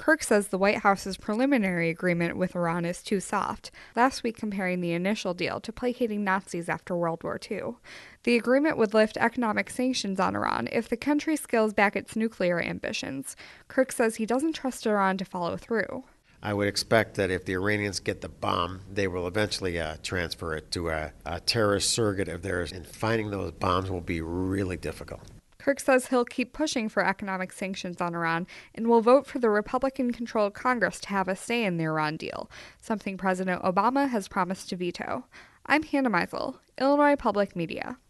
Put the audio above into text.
Kirk says the White House's preliminary agreement with Iran is too soft, last week comparing the initial deal to placating Nazis after World War II. The agreement would lift economic sanctions on Iran if the country scales back its nuclear ambitions. Kirk says he doesn't trust Iran to follow through. I would expect that if the Iranians get the bomb, they will eventually transfer it to a terrorist surrogate of theirs, and finding those bombs will be really difficult. Kirk says he'll keep pushing for economic sanctions on Iran and will vote for the Republican-controlled Congress to have a say in the Iran deal, something President Obama has promised to veto. I'm Hannah Meisel, Illinois Public Media.